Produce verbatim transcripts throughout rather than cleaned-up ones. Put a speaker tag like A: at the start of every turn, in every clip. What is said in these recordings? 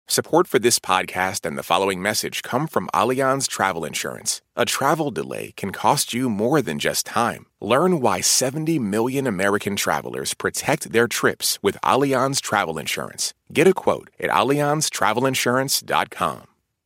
A: Support for this podcast and the following message come from Allianz Travel Insurance. A travel delay can cost you more than just time. Learn why seventy million American travelers protect their trips with Allianz Travel Insurance. Get a quote at allianz travel insurance dot com.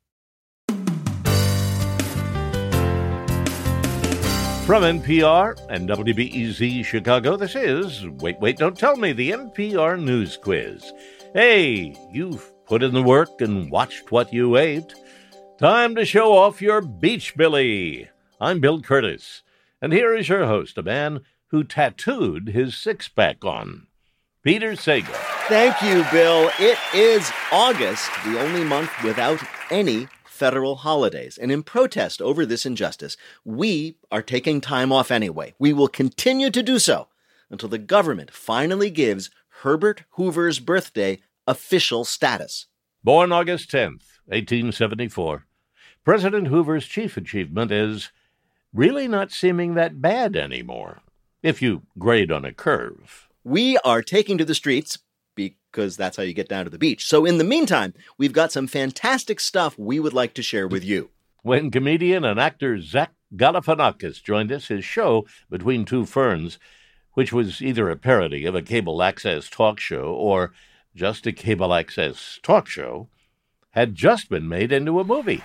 B: From N P R and W B E Z Chicago, this is Wait, Wait, Don't Tell Me, the N P R News Quiz. Hey, you've put in the work and watched what you ate. Time to show off your Beach Billy. I'm Bill Curtis, and here is your host, a man who tattooed his six-pack on, Peter Sagal.
C: Thank you, Bill. It is August, the only month without any federal holidays. And in protest over this injustice, we are taking time off anyway. We will continue to do so until the government finally gives Herbert Hoover's birthday official status.
B: Born August tenth, eighteen seventy-four, President Hoover's chief achievement is really not seeming that bad anymore, if you grade on a curve.
C: We are taking to the streets because that's how you get down to the beach. So in the meantime, we've got some fantastic stuff we would like to share with you.
B: When comedian and actor Zach Galifianakis joined us, his show, Between Two Ferns, which was either a parody of a cable access talk show or just a cable access talk show, had just been made into a movie.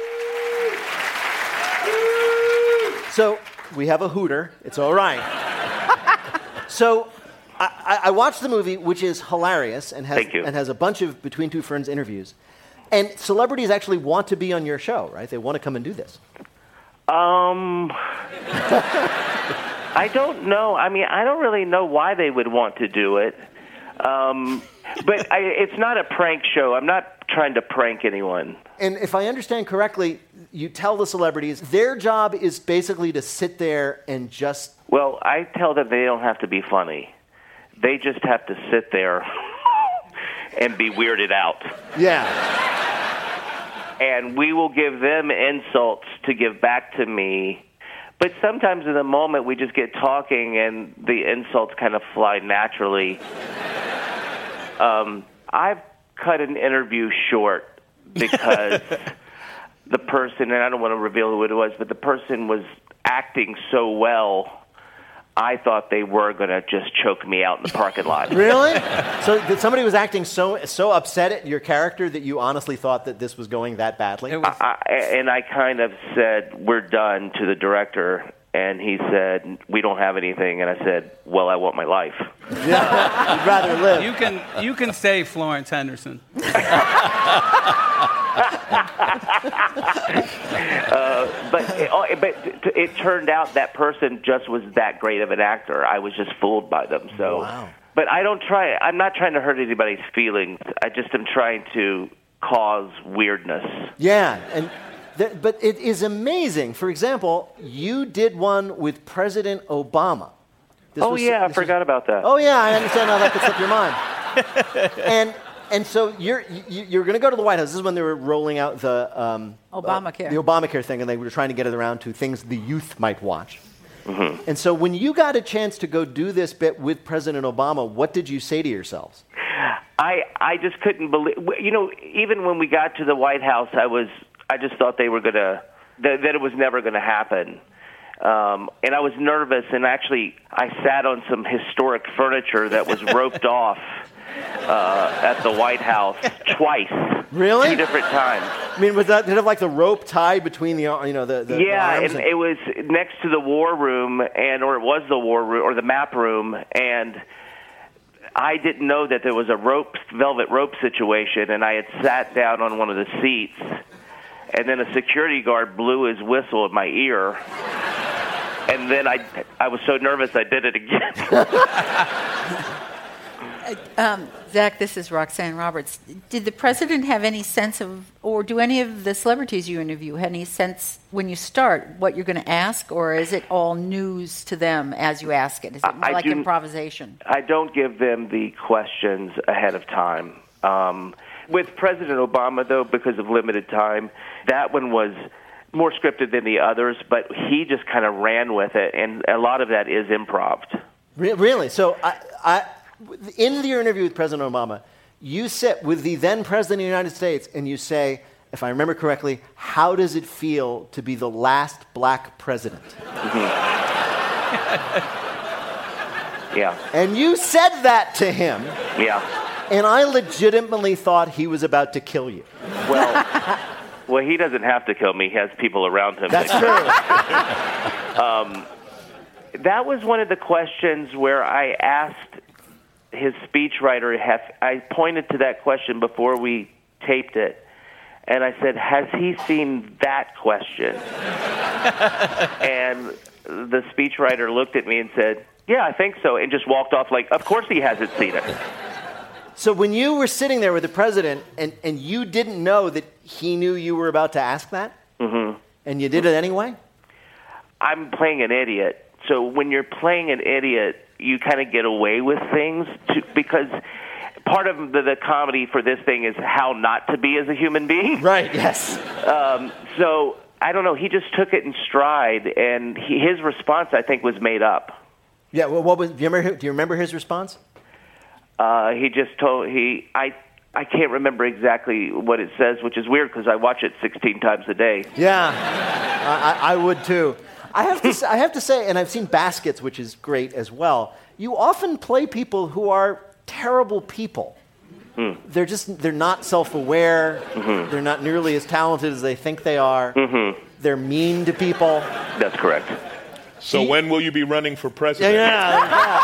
C: So we have a hooter. It's all right. So I, I watched the movie, which is hilarious and has and has a bunch of Between Two Ferns interviews. And celebrities actually want to be on your show, right? They want to come and do this.
D: Um, I don't know. I mean, I don't really know why they would want to do it. Um, but I, it's not a prank show. I'm not trying to prank anyone.
C: And if I understand correctly, you tell the celebrities their job is basically to sit there and just...
D: Well, I tell them they don't have to be funny. They just have to sit there and be weirded out.
C: Yeah.
D: And we will give them insults to give back to me. But sometimes in the moment we just get talking and the insults kind of fly naturally. Um, I've cut an interview short because the person, and I don't want to reveal who it was, but the person was acting so well, I thought they were going to just choke me out in the parking lot.
C: Really? So that somebody was acting so so upset at your character that you honestly thought that this was going that badly?
D: I, I, and I kind of said, we're done to the director. And he said, we don't have anything. And I said, well, I want my life.
C: Yeah, you'd rather live.
E: You can, you can stay Florence Henderson.
D: uh, but it, but it turned out that person just was that great of an actor. I was just fooled by them. So,
C: wow.
D: But I don't try. I'm not trying to hurt anybody's feelings. I just am trying to cause weirdness.
C: Yeah, and th- but it is amazing. For example, you did one with President Obama. This
D: oh
C: was,
D: yeah, I forgot
C: was,
D: about that.
C: Oh yeah, I understand how that could slip your mind. and and so you're you, you're going to go to the White House. This is when they were rolling out the um,
F: Obamacare,
C: uh, the Obamacare thing, and they were trying to get it around to things the youth might watch.
D: Mm-hmm.
C: And so when you got a chance to go do this bit with President Obama, what did you say to yourselves?
D: I I just couldn't believe. You know, even when we got to the White House, I was I just thought they were gonna that, that it was never going to happen. Um, and I was nervous, and actually I sat on some historic furniture that was roped off uh, at the White House twice.
C: Really?
D: Two different times.
C: I mean, was that did it have like the rope tied between the you know the, the
D: yeah,
C: the arms
D: and
C: and...
D: it was next to the war room, and or it was the war room or the map room, and I didn't know that there was a rope velvet rope situation, and I had sat down on one of the seats, and then a security guard blew his whistle in my ear. And then I, I was so nervous I did it again.
F: um, Zach, this is Roxanne Roberts. Did the president have any sense of, or do any of the celebrities you interview have any sense when you start what you're going to ask, or is it all news to them as you ask it? Is it more
D: I
F: like
D: do,
F: improvisation?
D: I don't give them the questions ahead of time. Um, with President Obama, though, because of limited time, that one was more scripted than the others, but he just kind of ran with it, and a lot of that is improv.
C: Really? So, I, I, in your interview with President Obama, You sit with the then President of the United States and you say, if I remember correctly, how does it feel to be the last black president?
D: Yeah.
C: And you said that to him.
D: Yeah.
C: And I legitimately thought he was about to kill you.
D: Well, well, he doesn't have to kill me. He has people around him.
C: That's
D: that
C: true.
D: um, that was one of the questions where I asked his speechwriter, I pointed to that question before we taped it, and I said, has he seen that question? And the speechwriter looked at me and said, yeah, I think so, and just walked off like, of course he hasn't seen it.
C: So when you were sitting there with the president and, and you didn't know that he knew you were about to ask that,
D: mm-hmm.
C: and you did it anyway?
D: I'm playing an idiot. So when you're playing an idiot, you kind of get away with things to, because part of the, the comedy for this thing is how not to be as a human being.
C: Right, yes.
D: Um, so I don't know. He just took it in stride, and he, his response, I think, was made up.
C: Yeah, well, what was? Do you remember? Do you remember his response?
D: Uh, he just told he I I can't remember exactly what it says, which is weird because I watch it sixteen times a day.
C: Yeah, I, I would too. I have to I have to say, and I've seen Baskets, which is great as well. You often play people who are terrible people.
D: Mm.
C: They're just they're not self-aware.
D: Mm-hmm.
C: They're not nearly as talented as they think they are.
D: Mm-hmm.
C: They're mean to people.
D: That's correct.
G: So
C: See?
G: when will you be running for president?
C: Yeah.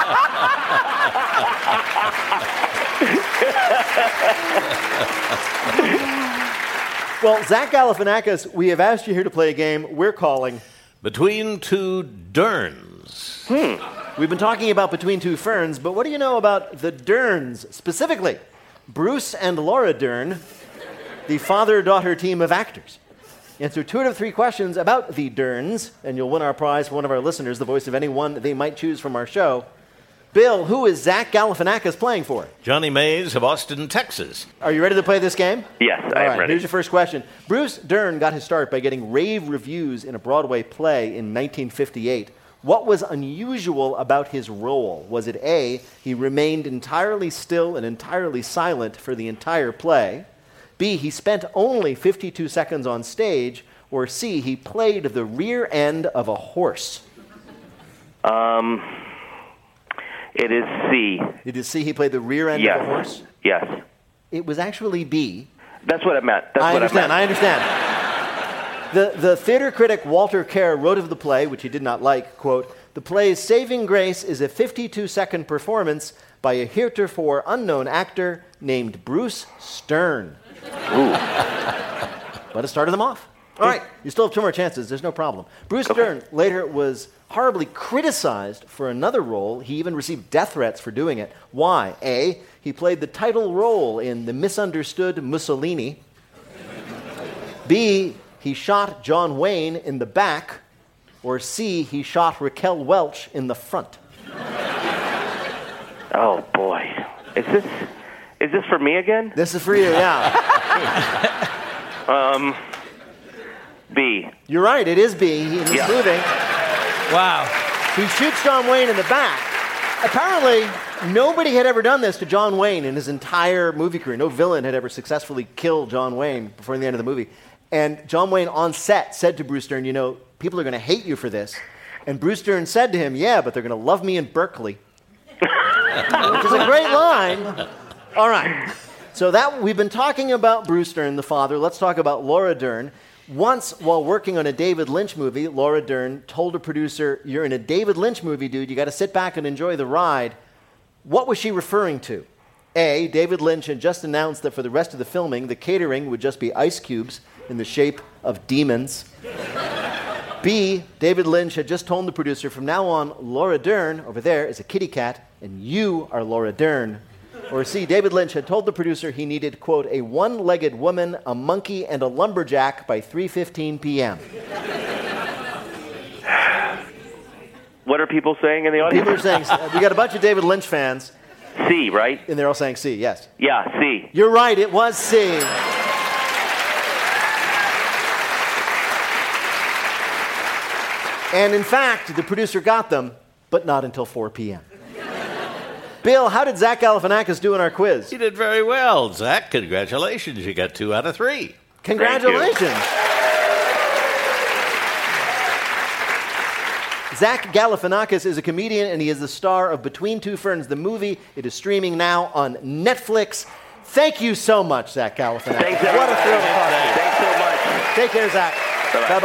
C: yeah. Well, Zach Galifianakis, we have asked you here to play a game we're calling
B: Between Two Derns.
C: Hmm. We've been talking about Between Two Ferns, but what do you know about the Derns specifically? Bruce and Laura Dern, the father-daughter team of actors. Answer two out of three questions about the Derns, and you'll win our prize for one of our listeners, the voice of anyone they might choose from our show. Bill, who is Zach Galifianakis playing for?
B: Johnny Mays of Austin, Texas.
C: Are you ready to play this game?
D: Yes,
C: All
D: I am
C: right,
D: ready.
C: Here's your first question. Bruce Dern got his start by getting rave reviews in a Broadway play in nineteen fifty-eight. What was unusual about his role? Was it A, he remained entirely still and entirely silent for the entire play? B, he spent only fifty-two seconds on stage? Or C, he played the rear end of a horse?
D: Um, it is C.
C: Did you see he played the rear end
D: Yes.
C: of a horse?
D: Yes.
C: It was actually B.
D: That's what I meant. That's
C: I
D: what
C: understand,
D: I
C: I
D: meant.
C: understand. The, the theater critic Walter Kerr wrote of the play, which he did not like, quote, "The play's saving grace is a fifty-two second performance by a heretofore unknown actor named Bruce Stern."
D: Ooh.
C: But it started them off. All right, you still have two more chances. There's no problem. Bruce Stern later was horribly criticized for another role. He even received death threats for doing it. Why? A, he played the title role in The Misunderstood Mussolini. B, he shot John Wayne in the back. Or C, he shot Raquel Welch in the front.
D: Oh boy, is this is this for me again?
C: This is for you, yeah.
D: um, B.
C: You're right, it is B. He- He's
D: Yeah.
C: moving.
E: Wow.
C: He shoots John Wayne in the back. Apparently, nobody had ever done this to John Wayne in his entire movie career. No villain had ever successfully killed John Wayne before the end of the movie. And John Wayne on set said to Bruce Stern, you know, people are going to hate you for this. And Bruce Stern said to him, yeah, but they're going to love me in Berkeley. Which is a great line. All right. So that we've been talking about Bruce Dern, the father. Let's talk about Laura Dern. Once, while working on a David Lynch movie, Laura Dern told a producer, you're in a David Lynch movie, dude. You got to sit back and enjoy the ride. What was she referring to? A, David Lynch had just announced that for the rest of the filming, the catering would just be ice cubes in the shape of demons. B, David Lynch had just told the producer, from now on, Laura Dern, over there, is a kitty cat, and you are Laura Dern. Or C, David Lynch had told the producer he needed, quote, a one-legged woman, a monkey, and a lumberjack by three fifteen p.m.
D: What are people saying in the audience?
C: People are saying, we got a bunch of David Lynch fans,
D: C, right?
C: and they're all saying C, yes.
D: Yeah, C.
C: You're right, it was C. And in fact, the producer got them, but not until four p.m. Bill, how did Zach Galifianakis do in our quiz?
B: You did very well, Zach. Congratulations. You got two out of three.
C: Congratulations. Zach Galifianakis is a comedian, and he is the star of Between Two Ferns, the movie. It is streaming now on Netflix. Thank you so much, Zach Galifianakis.
D: Thanks,
C: what a thrill to talk to you.
D: Thanks so much.
C: Take care, Zach.
D: Bye-bye.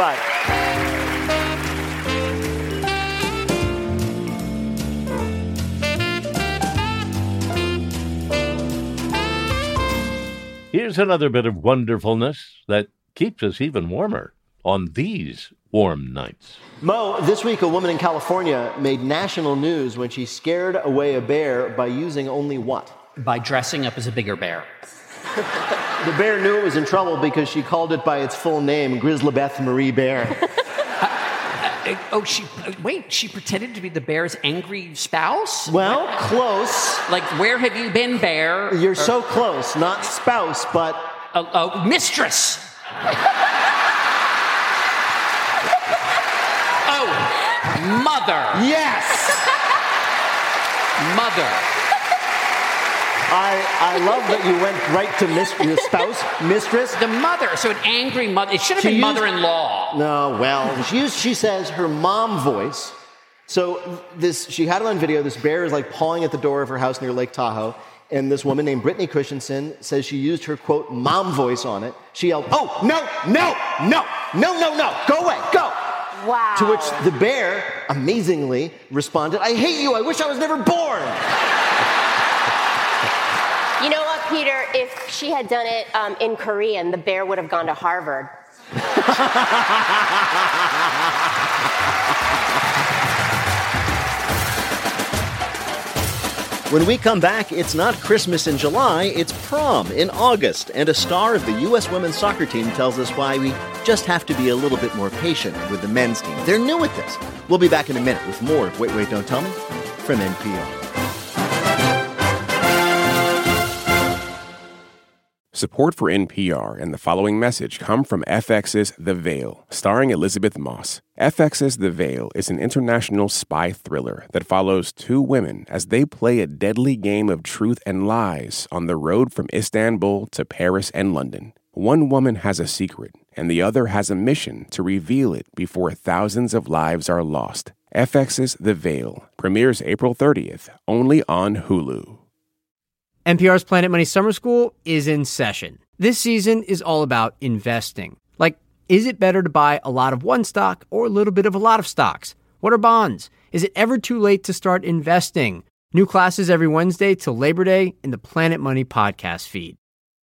C: Bye-bye.
B: Here's another bit of wonderfulness that keeps us even warmer on these warm nights.
C: Mo, this week a woman in California made national news when she scared away a bear by using only what?
H: By dressing up as a bigger bear.
C: The bear knew it was in trouble because she called it by its full name, Grizzlybeth Marie Bear.
H: uh, uh, oh, she, uh, wait, she pretended to be the bear's angry spouse?
C: Well, close.
H: Like, where have you been, bear?
C: You're
H: or,
C: so close. Not spouse, but...
H: Oh, uh, mistress! Mother.
C: Yes.
H: Mother.
C: I I love that you went right to mis- your spouse, mistress.
H: The mother. So an angry mother. It should have
C: she
H: been
C: used,
H: mother-in-law.
C: No, well, she used, she says her mom voice. So this, she had it on video. This bear is like pawing at the door of her house near Lake Tahoe. And this woman named Brittany Christensen says she used her, quote, mom voice on it. She yelled, oh, no, no, no, no, no, no, go away, go.
I: Wow.
C: To which the bear, amazingly, responded, I hate you, I wish I was never born.
I: You know what, Peter? If she had done it um, in Korean, the bear would have gone to Harvard.
C: When we come back, it's not Christmas in July, it's prom in August. And a star of the U S women's soccer team tells us why we just have to be a little bit more patient with the men's team. They're new at this. We'll be back in a minute with more of Wait, Wait, Don't Tell Me from N P R.
A: Support for N P R and the following message come from F X's The Veil, starring Elizabeth Moss. F X's The Veil is an international spy thriller that follows two women as they play a deadly game of truth and lies on the road from Istanbul to Paris and London. One woman has a secret, and the other has a mission to reveal it before thousands of lives are lost. F X's The Veil premieres April thirtieth, only on Hulu.
J: N P R's Planet Money Summer School is in session. This season is all about investing. Like, is it better to buy a lot of one stock or a little bit of a lot of stocks? What are bonds? Is it ever too late to start investing? New classes every Wednesday till Labor Day in the Planet Money podcast feed.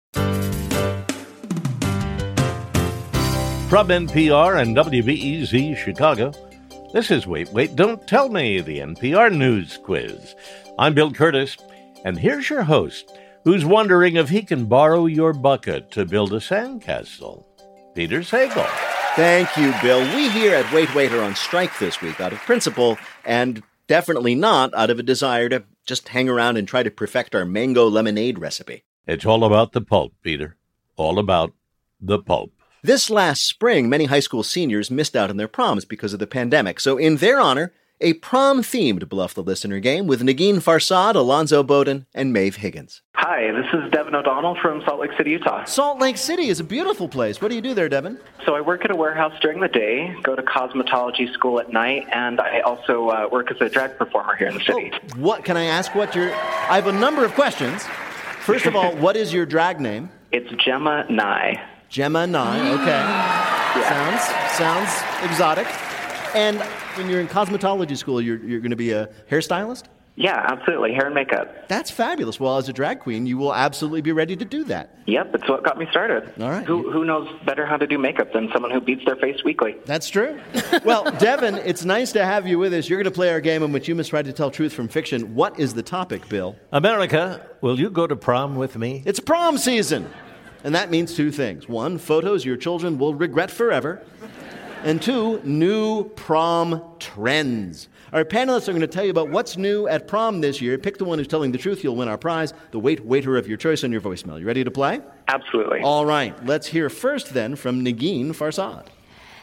B: From N P R and W B E Z Chicago, this is Wait, Wait, Don't Tell Me, the N P R News Quiz. I'm Bill Curtis. And here's your host, who's wondering if he can borrow your bucket to build a sandcastle, Peter Sagal.
C: Thank you, Bill. We here at Wait Wait are on strike this week out of principle and definitely not out of a desire to just hang around and try to perfect our mango lemonade recipe.
B: It's all about the pulp, Peter. All about the pulp.
C: This last spring, many high school seniors missed out on their proms because of the pandemic. So in their honor, a prom-themed Bluff the Listener game with Negin Farsad, Alonzo Bowden, and Maeve Higgins.
K: Hi, this is Devin O'Donnell from Salt Lake City, Utah.
C: Salt Lake City is a beautiful place. What do you do there, Devin?
K: So I work at a warehouse during the day, go to cosmetology school at night, and I also uh, work as a drag performer here in the city.
C: Oh, what, can I ask what your... I have a number of questions. First of all, what is your drag name?
K: It's Gemma Nye.
C: Gemma Nye, okay. Yeah. Sounds, sounds exotic. And when you're in cosmetology school, you're you're going to be a hairstylist?
K: Yeah, absolutely. Hair and makeup.
C: That's fabulous. Well, as a drag queen, you will absolutely be ready to do that.
K: Yep, it's what got me started.
C: All right.
K: Who who knows better how to do makeup than someone who beats their face weekly?
C: That's true. Well, Devin, it's nice to have you with us. You're going to play our game in which you must try to tell truth from fiction. What is the topic, Bill?
B: America, will you go to prom with me?
C: It's prom season. And that means two things. One, photos your children will regret forever. And two, new prom trends. Our panelists are going to tell you about what's new at prom this year. Pick the one who's telling the truth. You'll win our prize, the Wait Waiter of your choice on your voicemail. You ready to play?
K: Absolutely.
C: All right. Let's hear first then from Negin Farsad.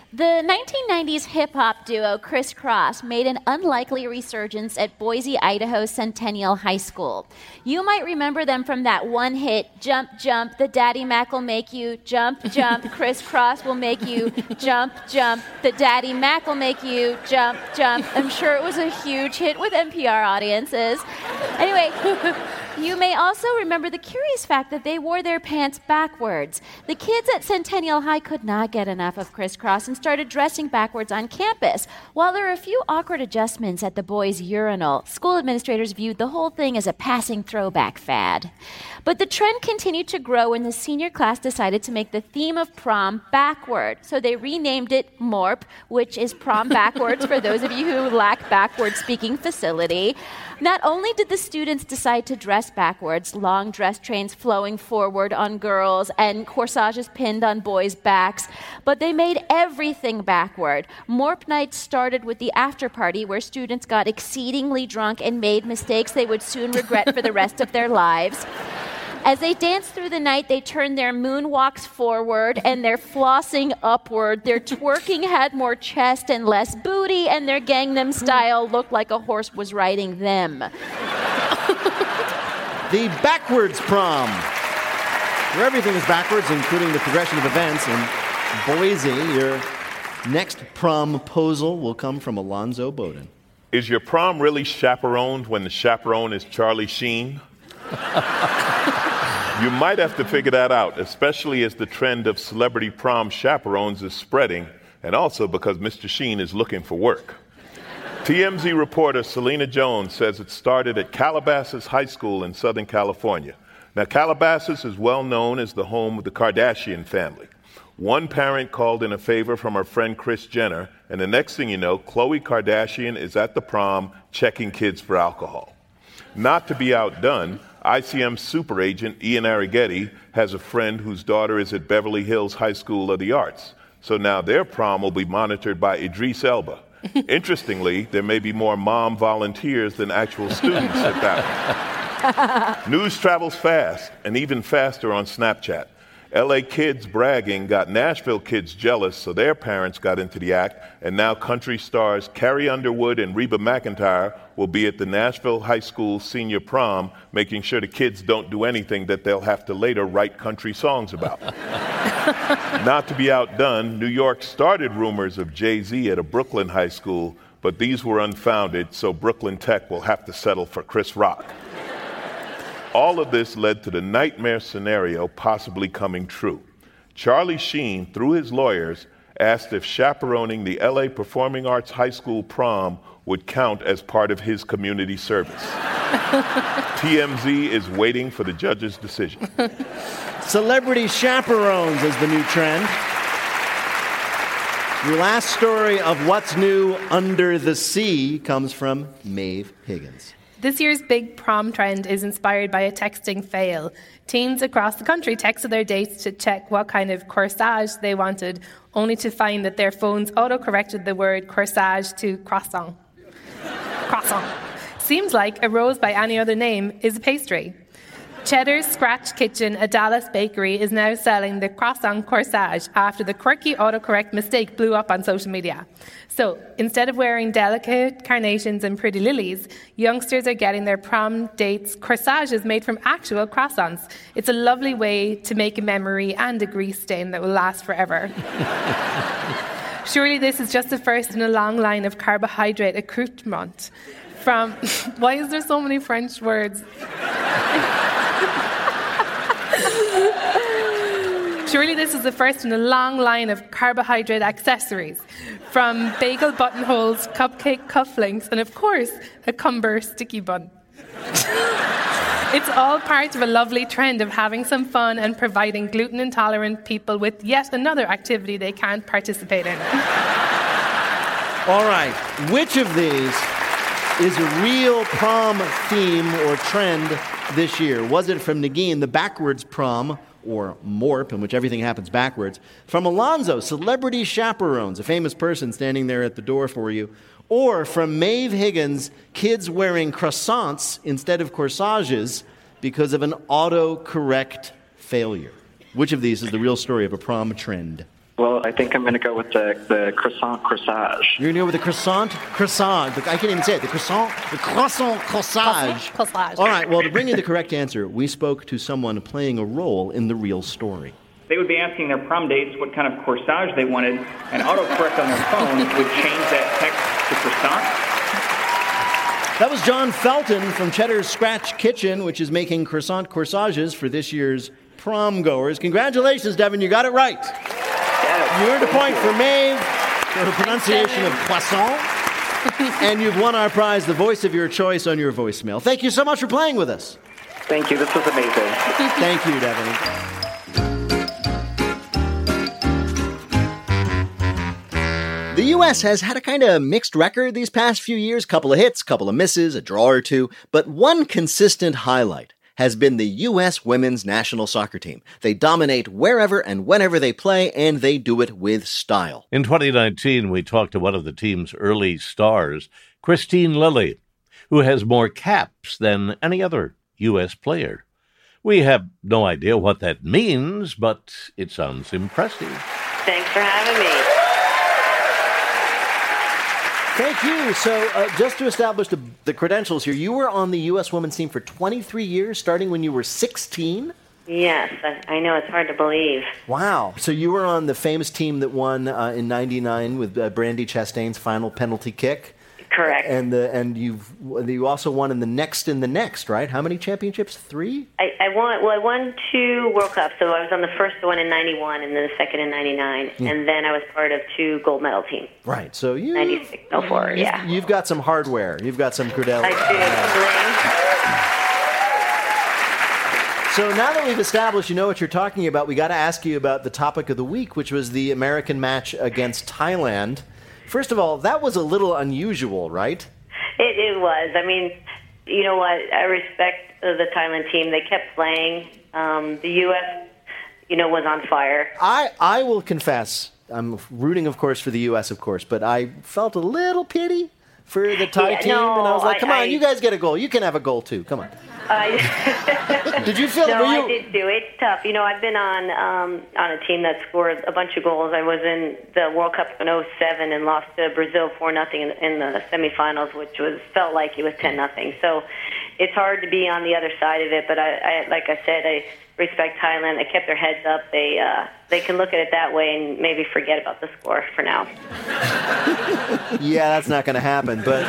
L: The nineteen nineties hip-hop duo Criss Cross made an unlikely resurgence at Boise, Idaho Centennial High School. You might remember them from that one hit, Jump, Jump, the Daddy Mac will make you jump, jump, Criss Cross will make you jump, jump, the Daddy Mac will make you jump, jump. I'm sure it was a huge hit with N P R audiences. Anyway, you may also remember the curious fact that they wore their pants backwards. The kids at Centennial High could not get enough of Criss Cross and started dressing backwards on campus. While there were a few awkward adjustments at the boys' urinal, school administrators viewed the whole thing as a passing throwback fad. But the trend continued to grow when the senior class decided to make the theme of prom backward. So they renamed it MORP, which is prom backwards for those of you who lack backward speaking facility. Not only did the students decide to dress backwards, long dress trains flowing forward on girls and corsages pinned on boys' backs, but they made everything backward. MORP night started with the after party where students got exceedingly drunk and made mistakes they would soon regret for the rest of their lives. As they danced through the night, they turned their moonwalks forward and their flossing upward. Their twerking had more chest and less booty, and their Gangnam Style looked like a horse was riding them.
C: The backwards prom, where everything is backwards, including the progression of events. In Boise, your next promposal will come from Alonzo Bowden.
G: Is your prom really chaperoned when the chaperone is Charlie Sheen? You might have to figure that out, especially as the trend of celebrity prom chaperones is spreading, and also because Mister Sheen is looking for work. T M Z reporter Selena Jones says it started at Calabasas High School in Southern California. Now, Calabasas is well known as the home of the Kardashian family. One parent called in a favor from her friend Kris Jenner, and the next thing you know, Khloe Kardashian is at the prom checking kids for alcohol. Not to be outdone, I C M super agent Ian Arrighetti has a friend whose daughter is at Beverly Hills High School of the Arts. So now their prom will be monitored by Idris Elba. Interestingly, there may be more mom volunteers than actual students at that one. News travels fast, and even faster on Snapchat. L A kids bragging got Nashville kids jealous, so their parents got into the act, and now country stars Carrie Underwood and Reba McEntire will be at the Nashville High School senior prom, making sure the kids don't do anything that they'll have to later write country songs about. Not to be outdone, New York started rumors of Jay-Z at a Brooklyn high school, but these were unfounded, so Brooklyn Tech will have to settle for Chris Rock. All of this led to the nightmare scenario possibly coming true. Charlie Sheen, through his lawyers, asked if chaperoning the L A Performing Arts High School prom would count as part of his community service. T M Z is waiting for the judge's decision.
C: Celebrity chaperones is the new trend. Your last story of what's new under the sea comes from Maeve Higgins.
M: This year's big prom trend is inspired by a texting fail. Teens across the country texted their dates to check what kind of corsage they wanted, only to find that their phones auto-corrected the word corsage to croissant. Croissant. Seems like a rose by any other name is a pastry. Cheddar's Scratch Kitchen, a Dallas bakery, is now selling the croissant corsage after the quirky autocorrect mistake blew up on social media. So, instead of wearing delicate carnations and pretty lilies, youngsters are getting their prom dates corsages made from actual croissants. It's a lovely way to make a memory and a grease stain that will last forever. Surely this is just the first in a long line of carbohydrate accoutrement. From, why is there so many French words? Surely this is the first in a long line of carbohydrate accessories, from bagel buttonholes, cupcake cufflinks, and of course, a Cumber sticky bun. It's all part of a lovely trend of having some fun and providing gluten-intolerant people with yet another activity they can't participate in.
C: All right, which of these is a real prom theme or trend this year? Was it from Negin, the backwards prom, or MORP, in which everything happens backwards? From Alonzo, celebrity chaperones, a famous person standing there at the door for you. Or from Maeve Higgins, kids wearing croissants instead of corsages because of an autocorrect failure. Which of these is the real story of a prom trend?
K: Well, I think I'm going to go with the, the croissant corsage.
C: You're going to go with the croissant corsage. I can't even say it. The croissant, the croissant corsage.
M: Corsage.
C: All right, well, to bring you the correct answer, we spoke to someone playing a role in the real story.
N: They would be asking their prom dates what kind of corsage they wanted, and autocorrect on their phone would change that text to croissant.
C: That was John Felton from Cheddar's Scratch Kitchen, which is making croissant corsages for this year's prom goers. Congratulations, Devin, you got it right.
K: Yes.
C: You earned a point for Maeve for her pronunciation of croissant, and you've won our prize, the voice of your choice, on your voicemail. Thank you so much for playing with us.
K: Thank you. This was amazing.
C: Thank you, Devin. The U S has had a kind of mixed record these past few years, couple of hits, couple of misses, a draw or two, but one consistent highlight has been the U S women's national soccer team. They dominate wherever and whenever they play, and they do it with style.
B: In twenty nineteen, we talked to one of the team's early stars, Christine Lilly, who has more caps than any other U S player. We have no idea what that means, but it sounds impressive.
O: Thanks for having me.
C: Thank you. So uh, just to establish the, the credentials here, you were on the U S women's team for twenty-three years, starting when you were sixteen?
O: Yes, I, I know, it's hard to believe.
C: Wow. So you were on the famous team that won uh, in ninety-nine with uh, Brandy Chastain's final penalty kick.
O: Correct.
C: And the and you've you also won in the next in the next, right? How many championships? Three?
O: I, I won. Well, I won two World Cups. So I was on the first one in ninety-one, and then the second in ninety-nine,
C: Yeah.
O: and then I was part of two gold medal teams.
C: Right. So you
O: ninety-six, oh four,
C: you've,
O: yeah.
C: You've got some hardware. You've got some credentials.
O: I
C: So now that we've established you know what you're talking about, we got to ask you about the topic of the week, which was the American match against Thailand. First of all, that was a little unusual, right?
O: It, it was. I mean, you know what? I respect uh, the Thailand team. They kept playing. Um, the U S, you know, was on fire.
C: I, I will confess, I'm rooting, of course, for the U S, of course, but I felt a little pity for the Thai
O: Yeah,
C: team,
O: no,
C: and I was like, come
O: I-
C: on,
O: I-
C: you guys get a goal. You can have a goal, too. Come on.
O: I,
C: Did you feel...
O: No,
C: were you,
O: I did do it. It's tough. You know, I've been on um, on a team that scored a bunch of goals. I was in the World Cup in oh seven and lost to Brazil four nothing in, in the semifinals, which was felt like it was ten nothing. So it's hard to be on the other side of it. But I, I like I said, I respect Thailand. They kept their heads up. They uh, they can look at it that way and maybe forget about the score for now.
C: Yeah, that's not going to happen, but...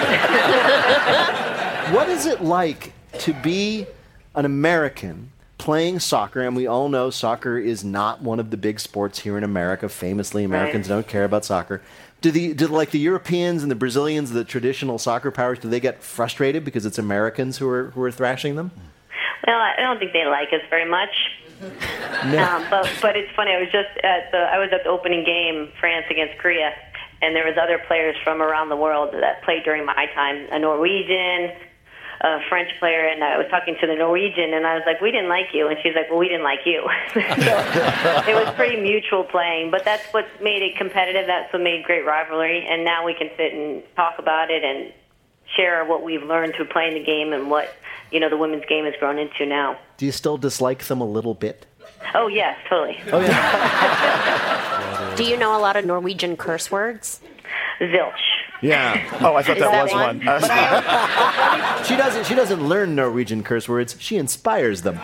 C: What is it like to be an American playing soccer? And we all know soccer is not one of the big sports here in America. Famously, Americans
O: Right.
C: don't care about soccer. Do the do like the Europeans and the Brazilians, the traditional soccer powers, do they get frustrated because it's Americans who are who are thrashing them?
O: Well, I don't think they like us very much.
C: No.
O: Um, but but it's funny. I was just at the I was at the opening game, France against Korea, and there was other players from around the world that played during my time. A Norwegian, a French player, and I was talking to the Norwegian, and I was like, "We didn't like you," and she's like, "Well, we didn't like you." So it was pretty mutual playing, but that's what made it competitive. That's what made great rivalry, and now we can sit and talk about it and share what we've learned through playing the game and what you know the women's game has grown into now.
C: Do you still dislike them a little bit?
O: Oh yes, totally.
C: Oh yeah.
I: Do you know a lot of Norwegian curse words?
O: Zilch.
C: Yeah.
P: Oh, I thought
I: Is
P: that,
I: that
P: was
I: one?
P: one.
C: She doesn't. She doesn't learn Norwegian curse words. She inspires them.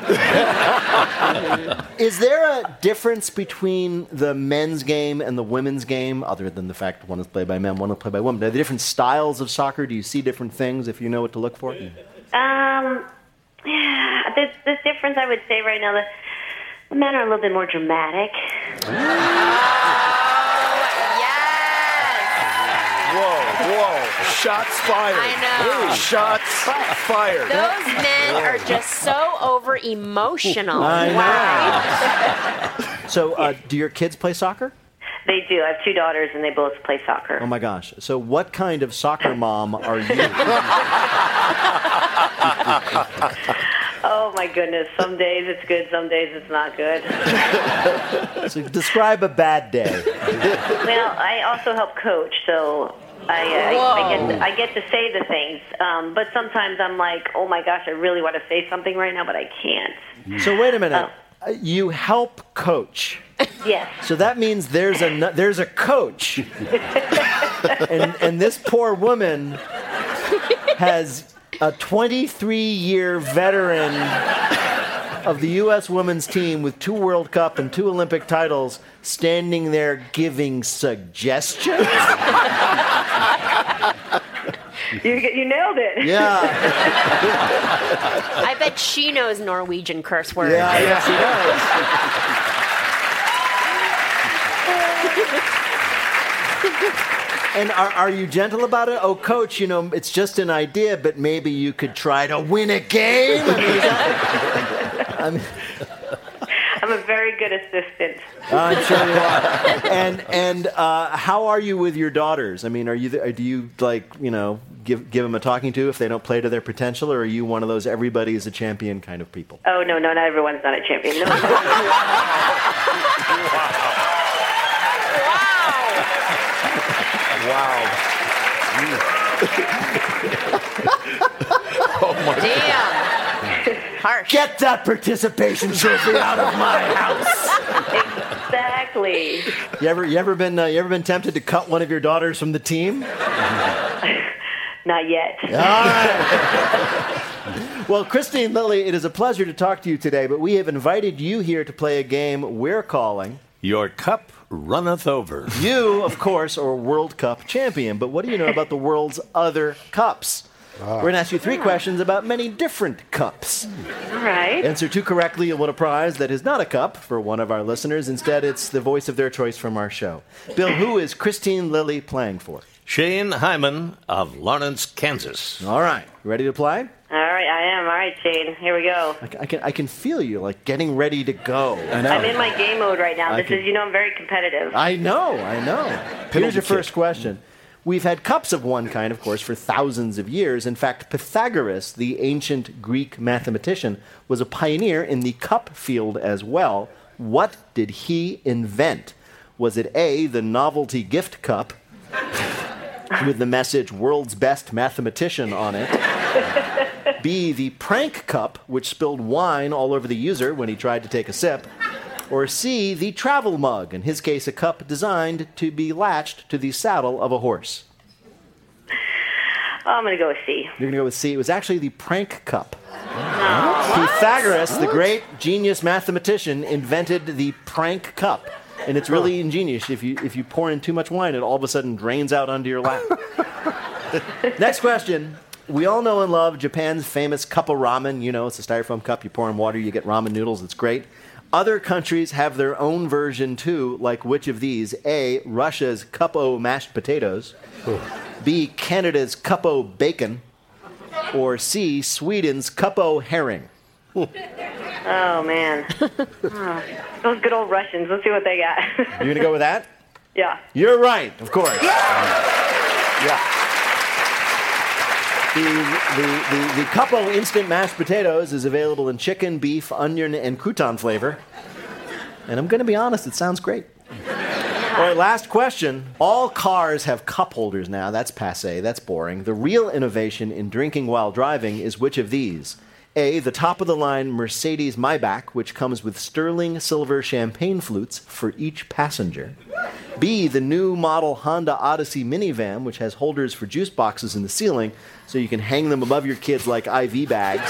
C: Is there a difference between the men's game and the women's game, other than the fact one is played by men, one is played by women? Are there different styles of soccer? Do you see different things if you know what to look for?
O: Um, yeah, there's this difference. I would say right now that the men are a little bit more dramatic.
P: Whoa, whoa. Shots fired.
I: I know.
P: Shots fired.
I: Those men are just so over emotional.
C: I know.
I: Wow.
C: So, uh, do your kids play soccer?
O: They do. I have two daughters, and they both play soccer.
C: Oh my gosh! So, what kind of soccer mom are you?
O: Oh my goodness! Some days it's good, some days it's not good.
C: So, describe a bad day.
O: Well, I also help coach, so I, uh, I, I get to, I get to say the things. Um, but sometimes I'm like, oh my gosh, I really want to say something right now, but I can't.
C: So, wait a minute.
O: Oh.
C: you help coach.
O: Yes.
C: So that means there's a nu- there's a coach, and and this poor woman has a twenty-three year veteran of the U S women's team with two World Cup and two Olympic titles standing there giving suggestions.
O: You, you nailed it.
C: Yeah.
Q: I bet she knows Norwegian curse words.
C: Yeah, yeah, she does. And are, are you gentle about it? Oh, coach, you know, it's just an idea, but maybe you could try to win a game? I mean, is that, I mean,
O: I'm a very good assistant.
C: I'm sure you are. And and uh, how are you with your daughters? I mean, are you do you like you know give give them a talking to if they don't play to their potential, or are you one of those everybody is a champion kind of people?
O: Oh no, no, not everyone's not a champion. No.
P: Wow.
Q: Oh my Damn. Harsh.
C: Get that participation trophy out of my house.
O: Exactly.
C: You ever you ever been uh, you ever been tempted to cut one of your daughters from the team?
O: Not yet.
C: All right. Well, Christine Lilly, it is a pleasure to talk to you today, but we have invited you here to play a game we're calling
B: Your Cup Runneth Over.
C: You, of course, are a World Cup champion, but what do you know about the world's other cups? We're going to ask you three questions about many different cups.
O: All right.
C: Answer two correctly, you'll win a prize that is not a cup for one of our listeners. Instead, it's the voice of their choice from our show. Bill, who is Christine Lilly playing for?
B: Shane Hyman of Lawrence, Kansas.
C: All right. You ready to play?
O: All right, I am. All right, Shane. Here we go.
C: I, I can I can feel you, like, getting ready to go. I know.
O: I'm in my game mode right now.
C: I
O: This
C: can-
O: is, you know, I'm very competitive.
C: I know, I know. Here's your first question. We've had cups of one kind, of course, for thousands of years. In fact, Pythagoras, the ancient Greek mathematician, was a pioneer in the cup field as well. What did he invent? Was it A, the novelty gift cup, with the message, world's best mathematician on it? B, the prank cup, which spilled wine all over the user when he tried to take a sip? Or C, the travel mug, in his case a cup designed to be latched to the saddle of a horse?
O: Oh, I'm going to go with C.
C: You're going to go with C. It was actually the prank cup. Pythagoras, the great genius mathematician, invented the prank cup. And it's really ingenious. If you if you pour in too much wine, it all of a sudden drains out onto your lap. Next question. We all know and love Japan's famous cup of ramen. You know, it's a styrofoam cup. You pour in water, you get ramen noodles. It's great. Other countries have their own version, too, like which of these? A, Russia's cup-o mashed potatoes. B, Canada's cup-o bacon. Or C, Sweden's cup-o herring.
O: Oh, man. Oh, those good old Russians. Let's see what they got.
C: You're going to go with that?
O: Yeah.
C: You're right, of course. Yeah. The, the, the, the Cup-o instant mashed potatoes is available in chicken, beef, onion, and crouton flavor. And I'm going to be honest, it sounds great. All right, last question. All cars have cup holders now. That's passé. That's boring. The real innovation in drinking while driving is which of these? A, the top-of-the-line Mercedes Maybach, which comes with sterling silver champagne flutes for each passenger. B, the new model Honda Odyssey minivan, which has holders for juice boxes in the ceiling, so you can hang them above your kids like I V bags.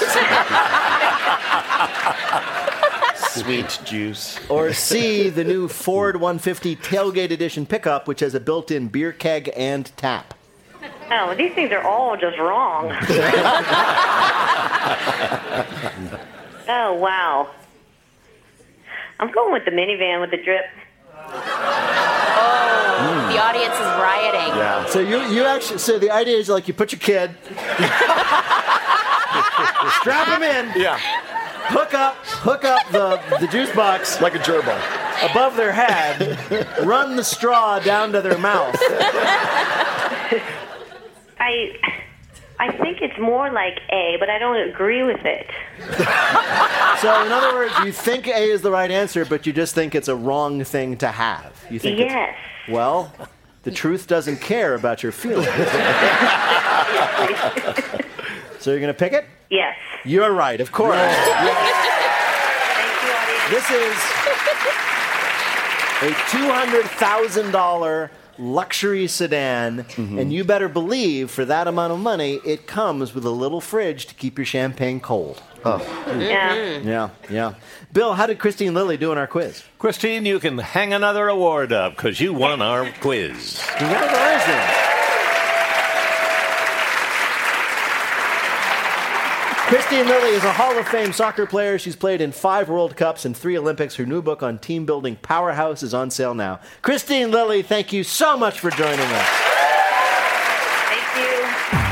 P: Sweet juice.
C: Or C, the new Ford one fifty Tailgate Edition pickup, which has a built-in beer keg and tap.
O: Oh, well, these things are all just wrong. Oh, wow. I'm going with the minivan with the drip.
Q: Oh, the audience is rioting.
C: Yeah. So you you actually so the idea is like you put your kid, strap him in,
P: yeah,
C: hook up hook up the the juice box
P: like a gerbil
C: above their head, run the straw down to their mouth.
O: I I think it's more like A, but I don't agree with it.
C: So in other words, you think A is the right answer, but you just think it's a wrong thing to have. You think
O: Yes.
C: It's, well, the truth doesn't care about your feelings. So you're going to pick it?
O: Yes.
C: You're right, of course.
O: Thank you, audience.
C: This is a two hundred thousand dollars luxury sedan, mm-hmm. and you better believe for that amount of money, it comes with a little fridge to keep your champagne cold. Oh.
O: Yeah.
C: Yeah, yeah. Bill, how did Christine Lilly do in our quiz?
B: Christine, you can hang another award up because you won our quiz.
C: Congratulations. Christine Lilly is a Hall of Fame soccer player. She's played in five World Cups and three Olympics. Her new book on team building Powerhouse is on sale now. Christine Lilly, thank you so much for joining us.
O: Thank you.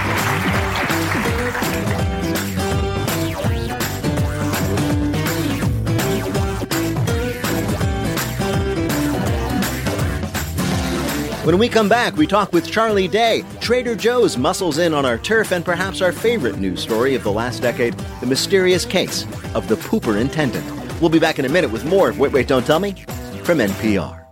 C: When we come back, we talk with Charlie Day. Trader Joe's muscles in on our turf, and perhaps our favorite news story of the last decade, the mysterious case of the pooper intendant. We'll be back in a minute with more of Wait, Wait, Don't Tell Me from N P R.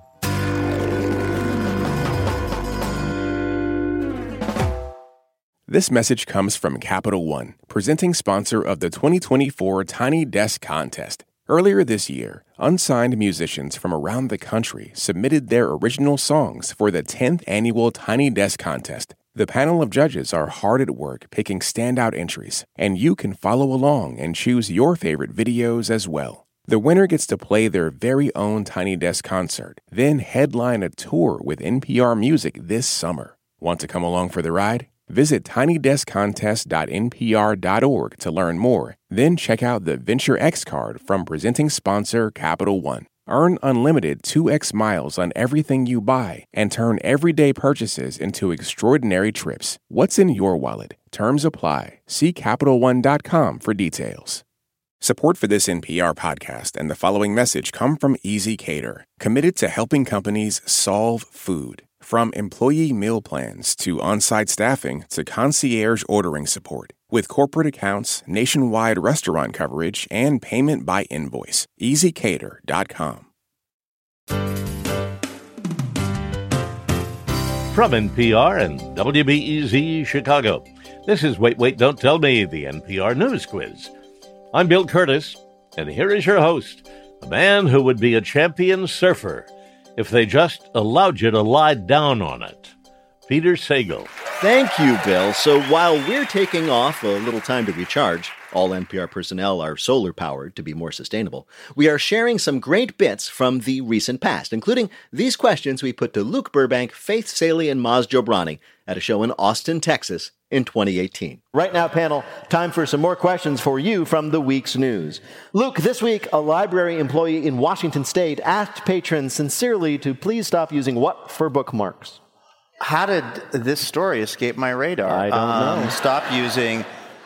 A: This message comes from Capital One, presenting sponsor of the twenty twenty-four Tiny Desk Contest. Earlier this year, unsigned musicians from around the country submitted their original songs for the tenth annual Tiny Desk Contest. The panel of judges are hard at work picking standout entries, and you can follow along and choose your favorite videos as well. The winner gets to play their very own Tiny Desk concert, then headline a tour with N P R Music this summer. Want to come along for the ride? Visit tiny desk contest dot n p r dot org to learn more. Then check out the Venture X card from presenting sponsor Capital One. Earn unlimited two x miles on everything you buy and turn everyday purchases into extraordinary trips. What's in your wallet? Terms apply. See Capital One dot com for details. Support for this N P R podcast and the following message come from Easy Cater, committed to helping companies solve food. From employee meal plans to on-site staffing to concierge ordering support. With corporate accounts, nationwide restaurant coverage, and payment by invoice. easy cater dot com.
B: From N P R and W B E Z Chicago, this is Wait, Wait, Don't Tell Me, the N P R News Quiz. I'm Bill Curtis, and here is your host, a man who would be a champion surfer if they just allowed you to lie down on it. Peter Sagal.
C: Thank you, Bill. So while we're taking off a little time to recharge, all N P R personnel are solar-powered to be more sustainable, we are sharing some great bits from the recent past, including these questions we put to Luke Burbank, Faith Saley, and Maz Jobrani at a show in Austin, Texas in twenty eighteen. Right now, panel, time for some more questions for you from the week's news. Luke, this week, a library employee in Washington State asked patrons sincerely to please stop using what for bookmarks?
P: How did this story escape my radar?
C: I don't
P: um,
C: know.
P: Stop using...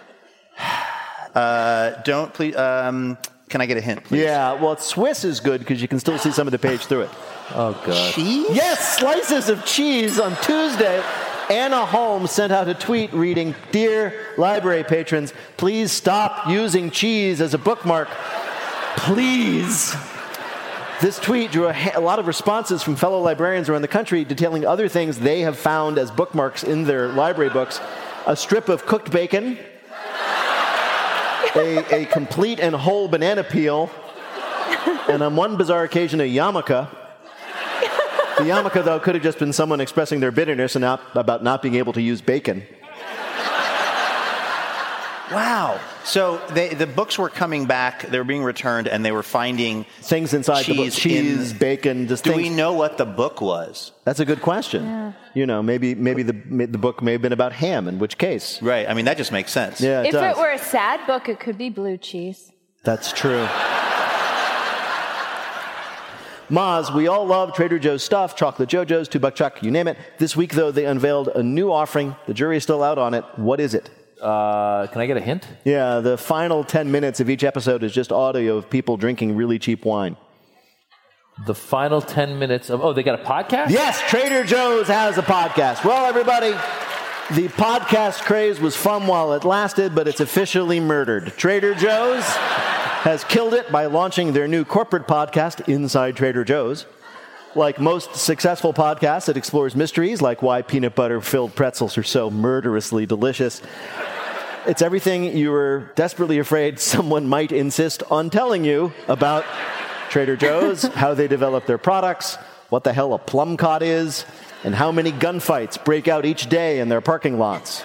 P: Uh, don't please... Um, can I get a hint, please?
C: Yeah, well, Swiss is good because you can still see some of the page through it.
P: Oh, God. Cheese?
C: Yes, slices of cheese on Tuesday. Anna Holmes sent out a tweet reading, "Dear library patrons, please stop using cheese as a bookmark. Please." This tweet drew a, ha- a lot of responses from fellow librarians around the country detailing other things they have found as bookmarks in their library books. A strip of cooked bacon, a, a complete and whole banana peel, and on one bizarre occasion, a yarmulke. The yarmulke, though, could have just been someone expressing their bitterness and not, about not being able to use bacon.
P: Wow. So they, the books were coming back, they were being returned, and they were finding
C: things inside the book. Cheese,
P: in,
C: bacon, just
P: Do
C: things.
P: we know what the book was?
C: That's a good question.
L: Yeah.
C: You know, maybe maybe the the book may have been about ham, in which case.
P: Right. I mean, that just makes sense.
C: Yeah, it
R: if
C: does.
R: it were a sad book, it could be blue cheese.
C: That's true. Maz, we all love Trader Joe's stuff, Chocolate Jojo's, Two Buck Chuck, you name it. This week, though, they unveiled a new offering. The jury is still out on it. What is it?
S: Uh, can I get a hint?
C: Yeah, the final ten minutes of each episode is just audio of people drinking really cheap wine.
S: The final ten minutes of... Oh, they got a podcast?
C: Yes, Trader Joe's has a podcast. Well, everybody, the podcast craze was fun while it lasted, but it's officially murdered. Trader Joe's has killed it by launching their new corporate podcast, Inside Trader Joe's. Like most successful podcasts, it explores mysteries like why peanut butter-filled pretzels are so murderously delicious. It's everything you were desperately afraid someone might insist on telling you about Trader Joe's, how they develop their products, what the hell a plum cod is, and how many gunfights break out each day in their parking lots.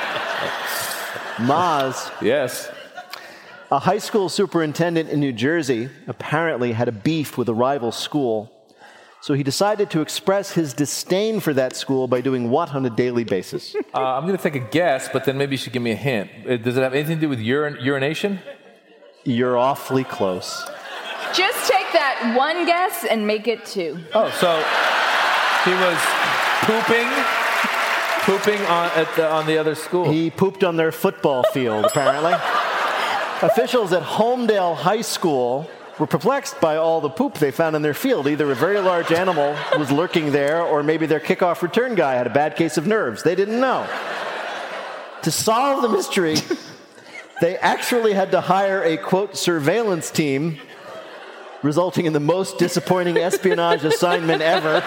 C: Maz.
S: Yes.
C: A high school superintendent in New Jersey apparently had a beef with a rival school, so he decided to express his disdain for that school by doing what on a daily basis?
S: Uh, I'm going to take a guess, but then maybe you should give me a hint. Uh, Does it have anything to do with urin- urination?
C: You're awfully close.
R: Just take that one guess and make it two.
S: Oh, so he was pooping, pooping on at the, on the other school.
C: He pooped on their football field, apparently. Officials at Homedale High School were perplexed by all the poop they found in their field. Either a very large animal was lurking there, or maybe their kickoff return guy had a bad case of nerves. They didn't know. To solve the mystery, they actually had to hire a, quote, surveillance team, resulting in the most disappointing espionage assignment ever.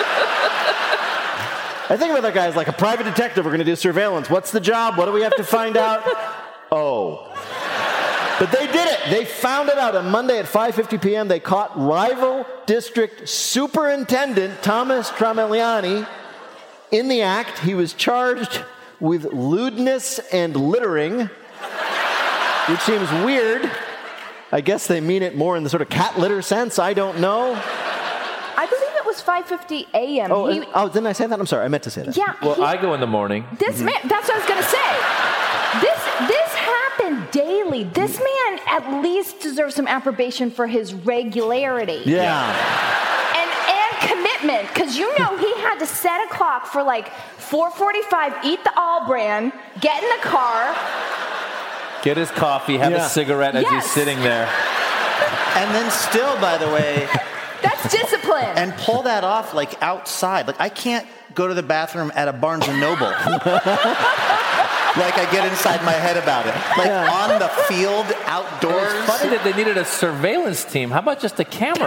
C: I think about that guy as like a private detective. We're going to do surveillance. What's the job? What do we have to find out? Oh. But they did it. They found it out on Monday at five fifty p.m. They caught rival district superintendent Thomas Trameliani in the act. He was charged with lewdness and littering, which seems weird. I guess they mean it more in the sort of cat litter sense. I don't know.
R: I believe it was five fifty a.m.
C: Oh,
R: He-
C: oh, didn't I say that? I'm sorry. I meant to say that.
R: Yeah.
S: Well,
R: he-
S: I go in the morning.
R: This man, that's what I was going to say. This this happened daily. This man at least deserves some approbation for his regularity.
C: Yeah.
R: And and commitment, because you know he had to set a clock for like four forty-five, eat the all brand, get in the car.
S: Get his coffee, have
C: Yeah.
S: a cigarette as
R: Yes.
S: he's sitting there.
P: And then still, by the way,
R: That's discipline.
P: and pull that off like outside. Like I can't go to the bathroom at a Barnes and Noble. Like I get inside my head about it. Like on the field, outdoors.
S: It's funny that they needed a surveillance team. How about just a camera?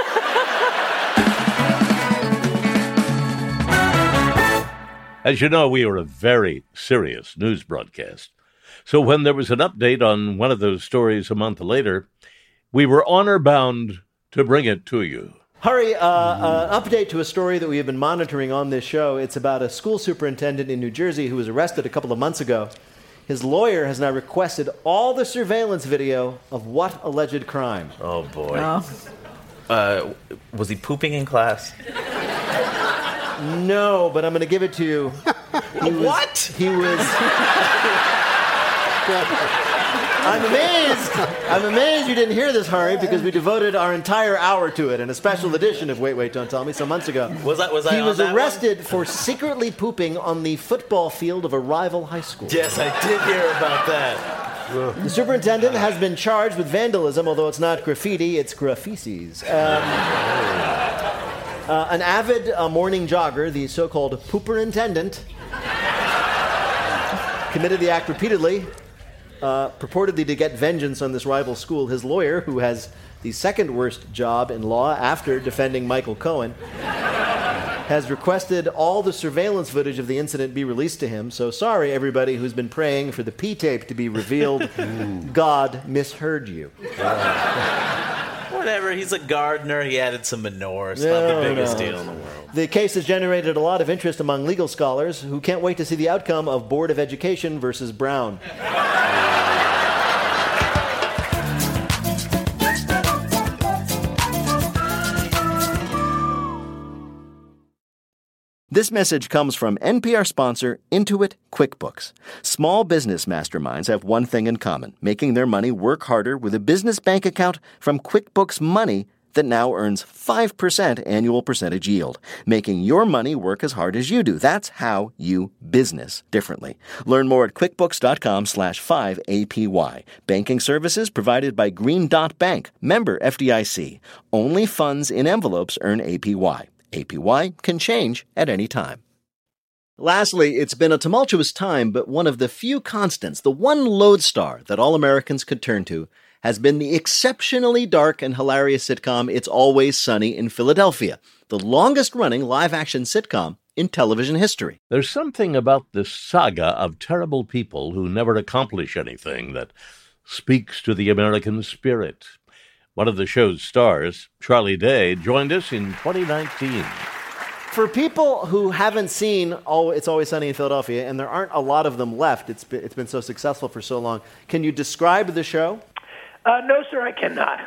B: As you know, we are a very serious news broadcast. So when there was an update on one of those stories a month later, we were honor-bound to bring it to you.
C: Hurry, uh, uh, update to a story that we have been monitoring on this show. It's about a school superintendent in New Jersey who was arrested a couple of months ago. His lawyer has now requested all the surveillance video of what alleged crime?
T: Oh, boy. Uh, was he pooping in class?
C: No, but I'm going to give it to you. He was,
T: What?
C: He was... I'm amazed. I'm amazed you didn't hear this, Hari, because we devoted our entire hour to it in a special edition of Wait, Wait, Don't Tell Me some months ago.
T: Was I, was I
C: He
T: on
C: was
T: that
C: arrested for secretly pooping on the football field of a rival high school.
T: Yes, I did hear about that.
C: The superintendent has been charged with vandalism, although it's not graffiti, it's graffitis. Um, uh, an avid uh, morning jogger, the so-called pooperintendent, committed the act repeatedly, uh, purportedly to get vengeance on this rival school. His lawyer, who has the second worst job in law after defending Michael Cohen, has requested all the surveillance footage of the incident be released to him. So sorry, everybody who's been praying for the P-tape to be revealed. God misheard you.
T: Whatever, he's a gardener. He added some manure. It's
C: No,
T: not the biggest
C: no.
T: deal in the world.
C: The case has generated a lot of interest among legal scholars who can't wait to see the outcome of Board of Education versus Brown. This message comes from N P R sponsor Intuit QuickBooks. Small business masterminds have one thing in common: making their money work harder with a business bank account from QuickBooks Money that now earns five percent annual percentage yield, making your money work as hard as you do. That's how you business differently. Learn more at quickbooks.com slash 5APY. Banking services provided by Green Dot Bank, member F D I C. Only funds in envelopes earn A P Y. A P Y can change at any time. Lastly, it's been a tumultuous time, but one of the few constants, the one lodestar that all Americans could turn to, has been the exceptionally dark and hilarious sitcom It's Always Sunny in Philadelphia, the longest-running live-action sitcom in television history.
B: There's something about this saga of terrible people who never accomplish anything that speaks to the American spirit. One of the show's stars, Charlie Day, joined us in twenty nineteen.
C: For people who haven't seen Oh, It's Always Sunny in Philadelphia, and there aren't a lot of them left, it's been, it's been so successful for so long, can you describe the show?
U: Uh, no, sir, I cannot.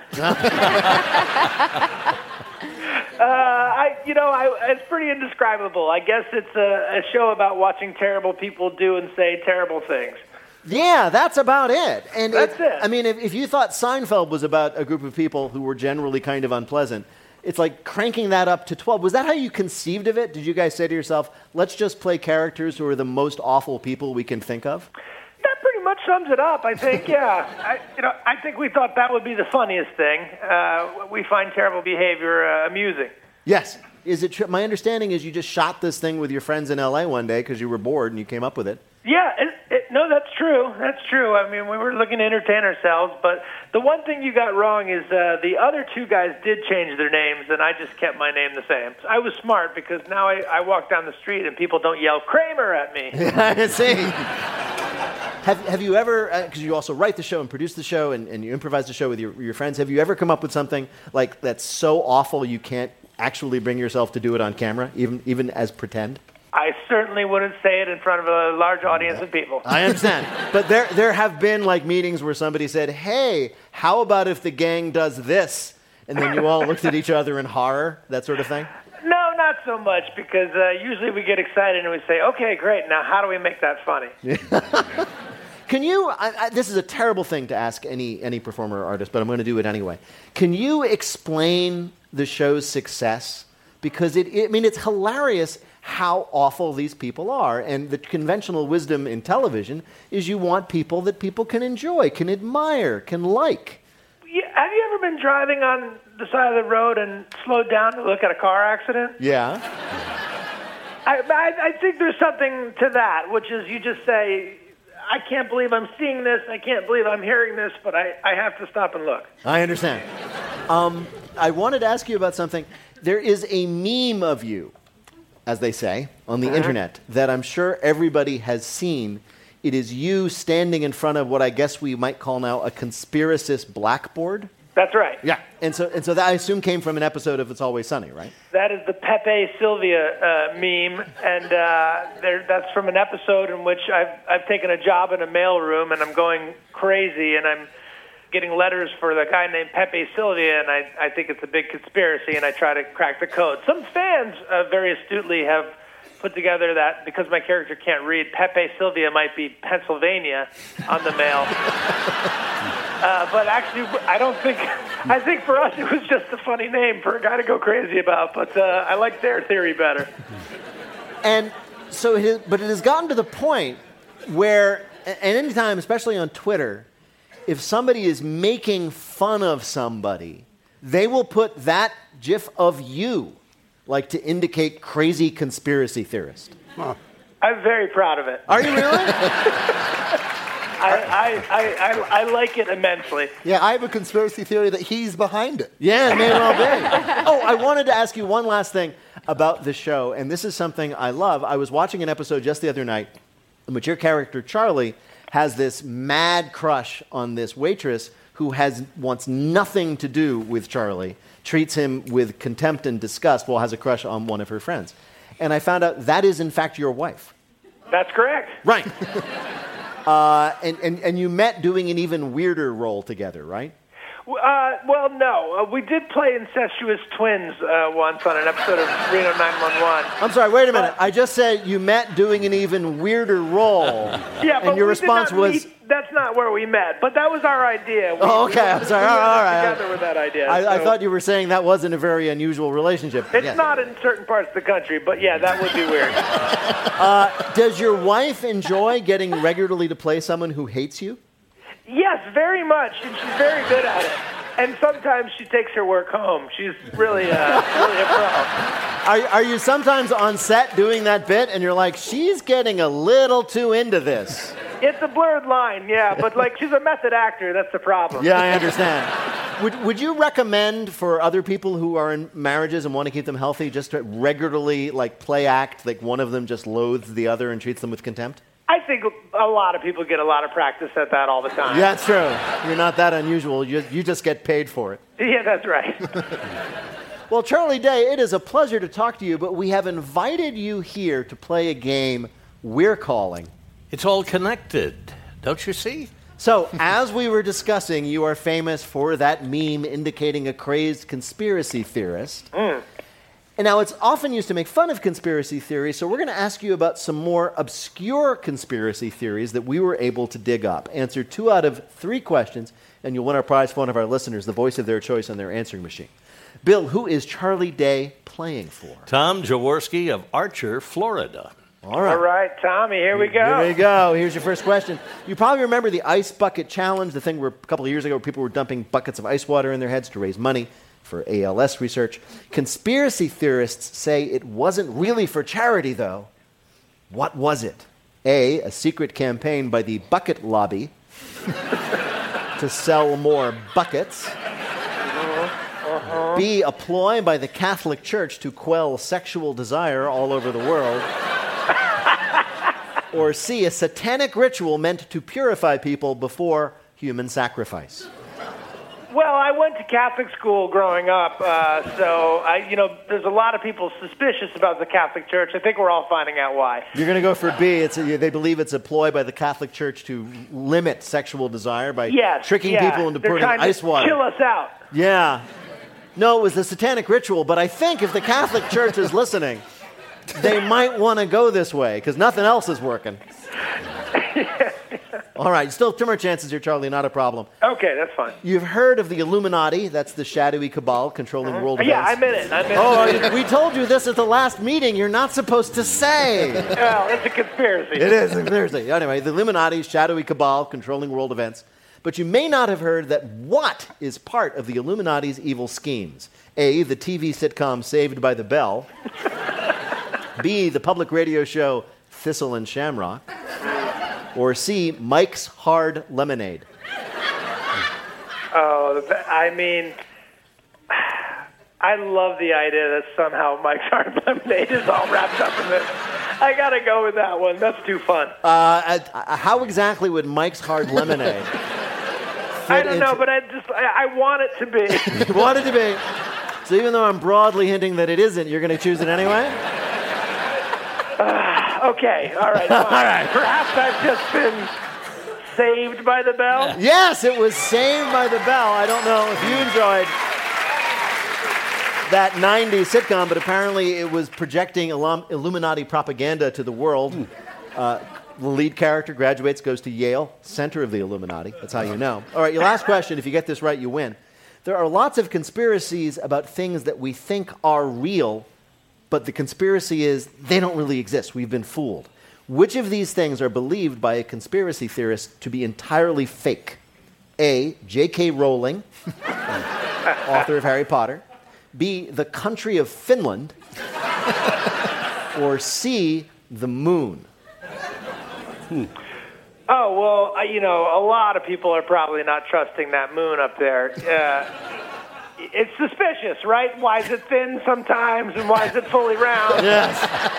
U: uh, I, you know, I, it's pretty indescribable. I guess it's a, a show about watching terrible people do and say terrible things.
C: Yeah, that's about it. And
U: That's it.
C: I mean, if, if you thought Seinfeld was about a group of people who were generally kind of unpleasant, it's like cranking that up to twelve. Was that how you conceived of it? Did you guys say to yourself, let's just play characters who are the most awful people we can think of?
U: That pretty much sums it up, I think. Yeah, I, you know, I think we thought that would be the funniest thing. Uh, we find terrible behavior uh, amusing.
C: Yes. Is it tr- my understanding is you just shot this thing with your friends in L A one day because you were bored and you came up with it.
U: Yeah, it, it, no, that's true. That's true. I mean, we were looking to entertain ourselves, but the one thing you got wrong is uh, the other two guys did change their names, and I just kept my name the same. I was smart because now I, I walk down the street and people don't yell Kramer at me.
C: I see. Have, have you ever, because uh, you also write the show and produce the show and, and you improvise the show with your, your friends, have you ever come up with something like that's so awful you can't actually bring yourself to do it on camera, even even as pretend?
U: I certainly wouldn't say it in front of a large audience of people.
C: I understand. But there there have been like meetings where somebody said, hey, how about if the gang does this? And then you all looked at each other in horror, that sort of thing?
U: No, not so much, because uh, usually we get excited and we say, okay, great, now how do we make that funny?
C: Can you, I, I, this is a terrible thing to ask any, any performer or artist, but I'm going to do it anyway. Can you explain the show's success? Because, it, it, I mean, it's hilarious how awful these people are. And the conventional wisdom in television is you want people that people can enjoy, can admire, can like.
U: Yeah, have you ever been driving on the side of the road and slowed down to look at a car accident?
C: Yeah.
U: I, I, I think there's something to that, which is you just say, I can't believe I'm seeing this, I can't believe I'm hearing this, but I, I have to stop and look.
C: I understand. Um, I wanted to ask you about something. There is a meme of you, as they say, on the
U: Uh-huh.
C: internet that I'm sure everybody has seen. It is you standing in front of what I guess we might call now a conspiracist blackboard.
U: That's right.
C: Yeah. And so and so that I assume came from an episode of It's Always Sunny, right?
U: That is the Pepe Sylvia uh, meme, and uh, there, that's from an episode in which I've, I've taken a job in a mailroom, and I'm going crazy, and I'm getting letters for the guy named Pepe Sylvia, and I, I think it's a big conspiracy, and I try to crack the code. Some fans uh, very astutely have put together that because my character can't read, Pepe Sylvia might be Pennsylvania on the mail. uh, but actually, I don't think, I think for us it was just a funny name for a guy to go crazy about, but uh, I like their theory better.
C: And so, it is, but it has gotten to the point where, and anytime, especially on Twitter, if somebody is making fun of somebody, they will put that gif of you, like to indicate crazy conspiracy theorist.
U: Huh. I'm very proud of it.
C: Are you really?
U: I, I, I, I, I like it immensely.
V: Yeah, I have a conspiracy theory that he's behind it.
C: Yeah, it may well be. Oh, I wanted to ask you one last thing about the show, and this is something I love. I was watching an episode just the other night in which your character, Charlie, has this mad crush on this waitress who has wants nothing to do with Charlie, treats him with contempt and disgust while has a crush on one of her friends. And I found out that is, in fact, your wife.
U: That's correct.
C: Right. uh, and, and, and you met doing an even weirder role together, right?
U: Uh, well, no. Uh, we did play incestuous twins uh, once on an episode of Reno nine one one.
C: I'm sorry, wait a minute. I just said you met doing an even weirder role.
U: Yeah, but
C: and your
U: we
C: response
U: did not
C: was...
U: meet. That's not where we met, but that was our idea. We,
C: Oh, okay. I'm sorry.
U: We
C: All right. All
U: got
C: right.
U: together with that idea.
C: I, I
U: so
C: thought you were saying that wasn't a very unusual relationship.
U: it's
C: Yes.
U: not in certain parts of the country, but yeah, that would be weird.
C: Uh, does your wife enjoy getting regularly to play someone who hates you?
U: Yes, very much, and she's very good at it. And sometimes she takes her work home. She's really, uh, really a pro.
C: Are, are you sometimes on set doing that bit and you're like, she's getting a little too into this?
U: It's a blurred line, yeah, but like she's a method actor. That's the problem.
C: Yeah, I understand. would, would you recommend for other people who are in marriages and want to keep them healthy just to regularly like play act like one of them just loathes the other and treats them with contempt?
U: I think a lot of people get a lot of practice at that all the time.
C: Yeah, that's true. You're not that unusual. You, you just get paid for it.
U: Yeah, that's right.
C: Well, Charlie Day, it is a pleasure to talk to you, but we have invited you here to play a game we're calling.
B: It's all connected, don't you see?
C: So, as we were discussing, you are famous for that meme indicating a crazed conspiracy theorist.
U: Mm.
C: And now it's often used to make fun of conspiracy theories, so we're going to ask you about some more obscure conspiracy theories that we were able to dig up. Answer two out of three questions, and you'll win our prize for one of our listeners, the voice of their choice on their answering machine. Bill, who is Charlie Day playing for?
B: Tom Jaworski of Archer, Florida.
C: All right.
U: All right, Tommy, here we go.
C: Here we go. Here's your first question. You probably remember the Ice Bucket Challenge, the thing where a couple of years ago people were dumping buckets of ice water in their heads to raise money for A L S research. Conspiracy theorists say it wasn't really for charity, though. What was it? A, a secret campaign by the Bucket Lobby to sell more buckets.
U: Uh-huh.
C: B, a ploy by the Catholic Church to quell sexual desire all over the world. Or C, a satanic ritual meant to purify people before human sacrifice.
U: Well, I went to Catholic school growing up, uh, so I, you know, there's a lot of people suspicious about the Catholic Church. I think we're all finding out why.
C: You're going to go for B. It's a, they believe it's a ploy by the Catholic Church to limit sexual desire by
U: yes,
C: tricking
U: yeah.
C: people into
U: They're
C: putting
U: trying
C: ice
U: to
C: water.
U: Chill us out.
C: Yeah. No, it was the satanic ritual, but I think if the Catholic Church is listening, they might want to go this way, because nothing else is working. All right, still two more chances here, Charlie, not a problem.
U: Okay, that's fine.
C: You've heard of the Illuminati, that's the shadowy cabal controlling
U: Uh-huh.
C: world
U: Yeah,
C: events.
U: I'm in it. I'm in
C: Oh,
U: it.
C: we told you this at the last meeting. You're not supposed to say.
U: Well, it's a conspiracy.
C: It is a conspiracy. Anyway, the Illuminati, shadowy cabal controlling world events. But you may not have heard that what is part of the Illuminati's evil schemes? A, the T V sitcom Saved by the Bell. B, the public radio show Thistle and Shamrock. Or C, Mike's Hard Lemonade.
U: Oh, th- I mean, I love the idea that somehow Mike's Hard Lemonade is all wrapped up in this. I gotta go with that one. That's too fun.
C: Uh, uh, how exactly would Mike's Hard Lemonade
U: I don't
C: into-
U: know, but I just I, I want it to be.
C: You want it to be. So even though I'm broadly hinting that it isn't, you're going to choose it anyway?
U: Uh, okay, all right. Fine.
C: All right.
U: Perhaps I've just been saved by the bell.
C: Yes, it was Saved by the Bell. I don't know if you enjoyed that nineties sitcom, but apparently it was projecting Illum- Illuminati propaganda to the world. Uh, the lead character graduates, goes to Yale, center of the Illuminati. That's how you know. All right, your last question. If you get this right, you win. There are lots of conspiracies about things that we think are real, but the conspiracy is they don't really exist. We've been fooled. Which of these things are believed by a conspiracy theorist to be entirely fake? A, J K Rowling, author of Harry Potter. B, the country of Finland. Or C, the moon.
U: Hmm. Oh, well, uh, you know, a lot of people are probably not trusting that moon up there. Uh, it's suspicious, right? Why is it thin sometimes, and why is it fully round?
C: Yes.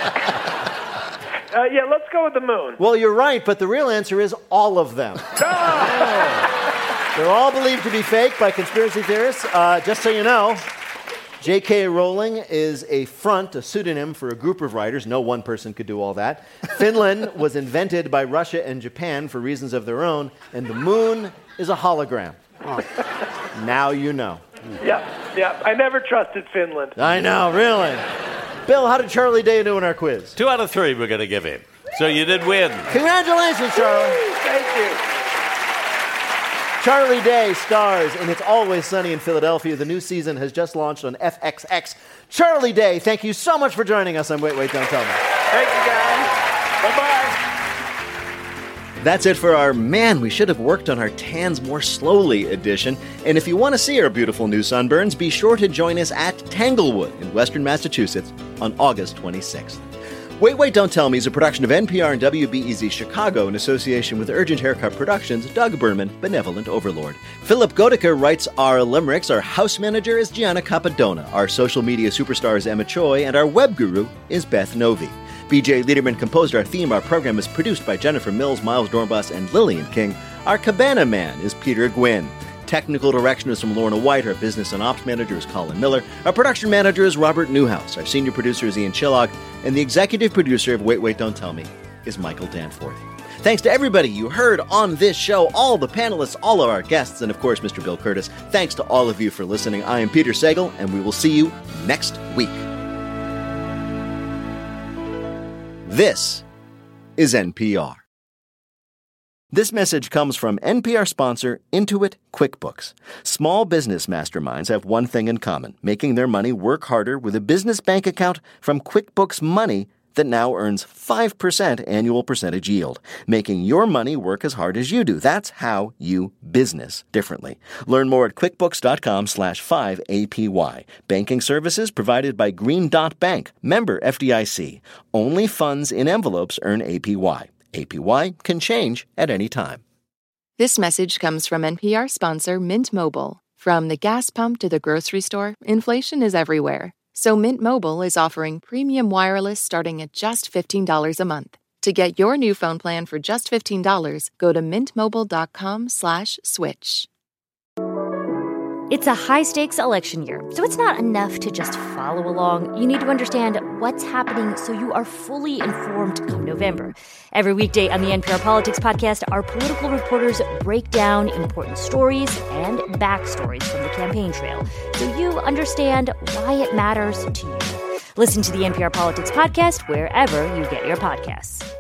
U: Uh, yeah, let's go with the moon.
C: Well, you're right, but the real answer is all of them.
U: Oh.
C: They're all believed to be fake by conspiracy theorists. Uh, just so you know, J K Rowling is a front, a pseudonym for a group of writers. No one person could do all that. Finland was invented by Russia and Japan for reasons of their own, and the moon is a hologram. Oh. Now you know.
U: Yeah, yeah. I never trusted Finland.
C: I know, really. Bill, how did Charlie Day do in our quiz?
B: Two out of three we're going to give him. So you did win.
C: Congratulations, Charlie.
U: Thank you.
C: Charlie Day stars in It's Always Sunny in Philadelphia. The new season has just launched on F X X. Charlie Day, thank you so much for joining us on Wait, Wait, Don't Tell Me.
U: Thank you, guys. Bye-bye.
C: That's it for our Man, We Should Have Worked on Our Tans More Slowly edition. And if you want to see our beautiful new sunburns, be sure to join us at Tanglewood in Western Massachusetts on August twenty-sixth. Wait, Wait, Don't Tell Me is a production of N P R and W B E Z Chicago in association with Urgent Haircut Productions, Doug Berman, Benevolent Overlord. Philip Goedeke writes our limericks. Our house manager is Gianna Capadona. Our social media superstar is Emma Choi, and our web guru is Beth Novi. B J Liederman composed our theme. Our program is produced by Jennifer Mills, Miles Dornbus, and Lillian King. Our Cabana Man is Peter Gwynn. Technical direction is from Lorna White. Our business and ops manager is Colin Miller. Our production manager is Robert Newhouse. Our senior producer is Ian Chillog. And the executive producer of Wait, Wait, Don't Tell Me is Michael Danforth. Thanks to everybody you heard on this show, all the panelists, all of our guests, and of course, Mister Bill Curtis. Thanks to all of you for listening. I am Peter Sagal, and we will see you next week. This is N P R. This message comes from N P R sponsor Intuit QuickBooks. Small business masterminds have one thing in common, making their money work harder with a business bank account from QuickBooks Money that now earns five percent annual percentage yield, making your money work as hard as you do. That's how you business differently. Learn more at quickbooks.com slash 5APY. Banking services provided by Green Dot Bank, member F D I C. Only funds in envelopes earn A P Y. A P Y can change at any time.
E: This message comes from N P R sponsor Mint Mobile. From the gas pump to the grocery store, inflation is everywhere. So Mint Mobile is offering premium wireless starting at just fifteen dollars a month. To get your new phone plan for just fifteen dollars, go to mintmobile.com slash switch.
F: It's a high-stakes election year, so it's not enough to just follow along. You need to understand what's happening so you are fully informed come November. Every weekday on the N P R Politics Podcast, our political reporters break down important stories and backstories from the campaign trail so you understand why it matters to you. Listen to the N P R Politics Podcast wherever you get your podcasts.